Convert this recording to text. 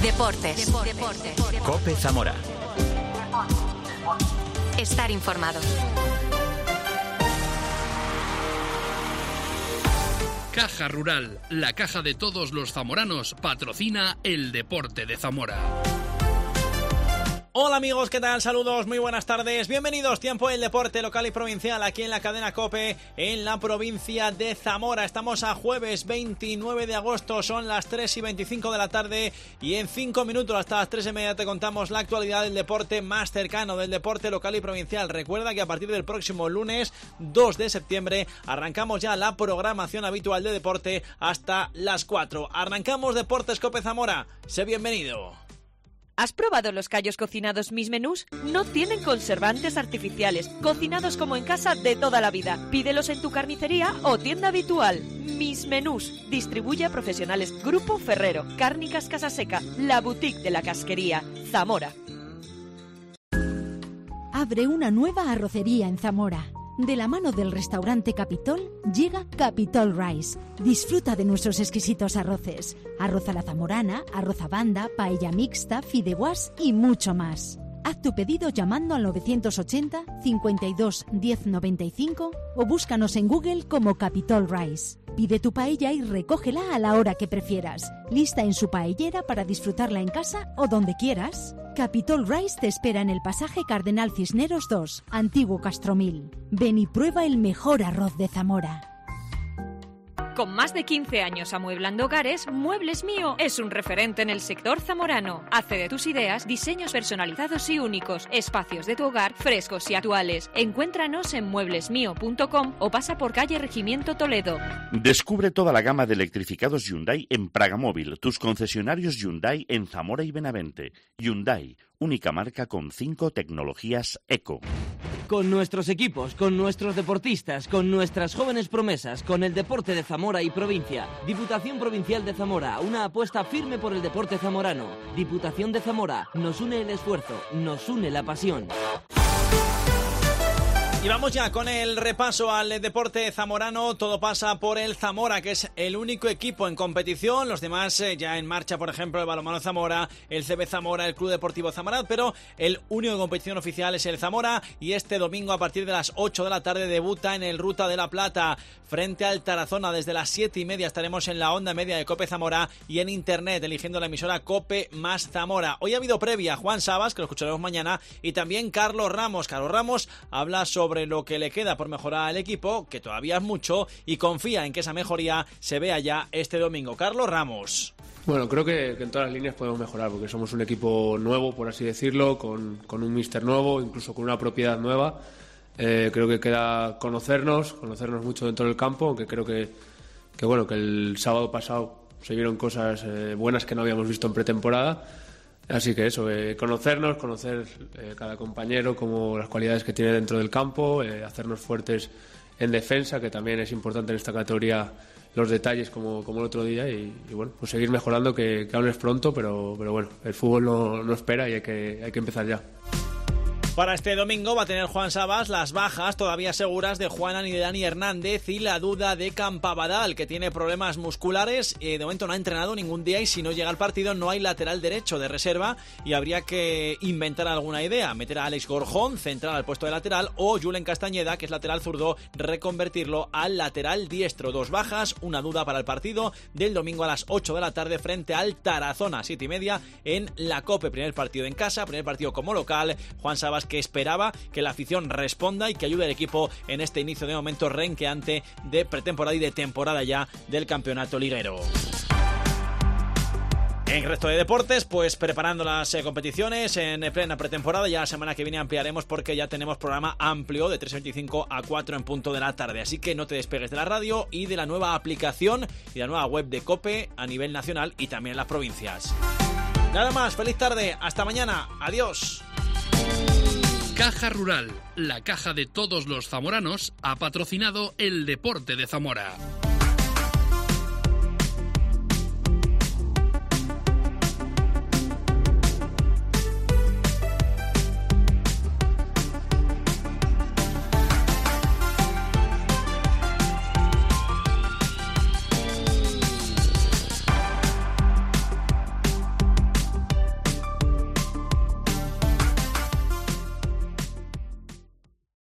Deportes. COPE Zamora. Estar informado. Caja Rural, la caja de todos los zamoranos, patrocina el deporte de Zamora. Hola amigos, ¿qué tal? Saludos, muy buenas tardes. Bienvenidos, tiempo del deporte local y provincial aquí en la cadena COPE en la provincia de Zamora. Estamos a jueves 29 de agosto, son las 3:25 de la tarde y en 5 minutos hasta las 3:30 te contamos la actualidad del deporte más cercano, del deporte local y provincial. Recuerda que a partir del próximo lunes 2 de septiembre arrancamos ya la programación habitual de deporte hasta las 4. Arrancamos Deportes COPE Zamora. Sé bienvenido. ¿Has probado los callos cocinados Mis Menús? No tienen conservantes artificiales, cocinados como en casa de toda la vida. Pídelos en tu carnicería o tienda habitual. Mis Menús, distribuye a profesionales Grupo Ferrero, Cárnicas Casaseca, la boutique de la casquería, Zamora. Abre una nueva arrocería en Zamora. De la mano del restaurante Capitol llega Capitol Rice. Disfruta de nuestros exquisitos arroces. Arroz a la zamorana, arroz a banda, paella mixta, fideuás y mucho más. Haz tu pedido llamando al 980 52 10 95 o búscanos en Google como Capitol Rice. Pide tu paella y recógela a la hora que prefieras. Lista en su paellera para disfrutarla en casa o donde quieras. Capitol Rice te espera en el pasaje Cardenal Cisneros 2, Antiguo Castromil. Ven y prueba el mejor arroz de Zamora. Con más de 15 años amueblando hogares, Muebles Mío es un referente en el sector zamorano. Hace de tus ideas diseños personalizados y únicos, espacios de tu hogar frescos y actuales. Encuéntranos en mueblesmio.com o pasa por calle Regimiento Toledo. Descubre toda la gama de electrificados Hyundai en Pragamóvil, tus concesionarios Hyundai en Zamora y Benavente. Hyundai, única marca con 5 tecnologías eco. Con nuestros equipos, con nuestros deportistas, con nuestras jóvenes promesas, con el deporte de Zamora y provincia. Diputación Provincial de Zamora, una apuesta firme por el deporte zamorano. Diputación de Zamora, nos une el esfuerzo, nos une la pasión. Y vamos ya con el repaso al deporte zamorano. Todo pasa por el Zamora, que es el único equipo en competición. Los demás ya en marcha, por ejemplo, el Balonmano Zamora, el CB Zamora, el Club Deportivo Zamora, pero el único en competición oficial es el Zamora. Y este domingo a partir de las 8 de la tarde debuta en el Ruta de la Plata frente al Tarazona. Desde las 7:30 estaremos en la onda media de COPE Zamora y en internet eligiendo la emisora COPE más Zamora. Hoy ha habido previa Juan Sabas, que lo escucharemos mañana, y también Carlos Ramos. Carlos Ramos habla sobre lo que le queda por mejorar al equipo, que todavía es mucho, y confía en que esa mejoría se vea ya este domingo. Carlos Ramos. Bueno, creo que en todas las líneas podemos mejorar, porque somos un equipo nuevo, por así decirlo, con un míster nuevo, incluso con una propiedad nueva. Creo que queda conocernos mucho dentro del campo, aunque creo que el sábado pasado se vieron cosas buenas que no habíamos visto en pretemporada. Así que eso, conocer cada compañero, como las cualidades que tiene dentro del campo, hacernos fuertes en defensa, que también es importante en esta categoría los detalles como el otro día, y bueno, pues seguir mejorando, que aún es pronto, pero bueno, el fútbol no espera y hay que empezar ya. Para este domingo va a tener Juan Sabas las bajas todavía seguras de Juanan y de Dani Hernández y la duda de Campabadal, que tiene problemas musculares. De momento no ha entrenado ningún día y si no llega al partido no hay lateral derecho de reserva y habría que inventar alguna idea. Meter a Alex Gorjón, central al puesto de lateral, o Julen Castañeda, que es lateral zurdo, reconvertirlo al lateral diestro. 2 bajas, una duda para el partido del domingo a las 8 de la tarde frente al Tarazona, 7:30 en la COPE. Primer partido en casa, primer partido como local. Juan Sabas, que esperaba que la afición responda y que ayude al equipo en este inicio de momento renqueante de pretemporada y de temporada ya del campeonato liguero. En el resto de deportes, pues preparando las competiciones en plena pretemporada. Ya la semana que viene ampliaremos porque ya tenemos programa amplio de 3:25 a 4 en punto de la tarde. Así que no te despegues de la radio y de la nueva aplicación y la nueva web de COPE a nivel nacional y también en las provincias. Nada más, feliz tarde, hasta mañana, adiós. Caja Rural, la caja de todos los zamoranos, ha patrocinado el deporte de Zamora.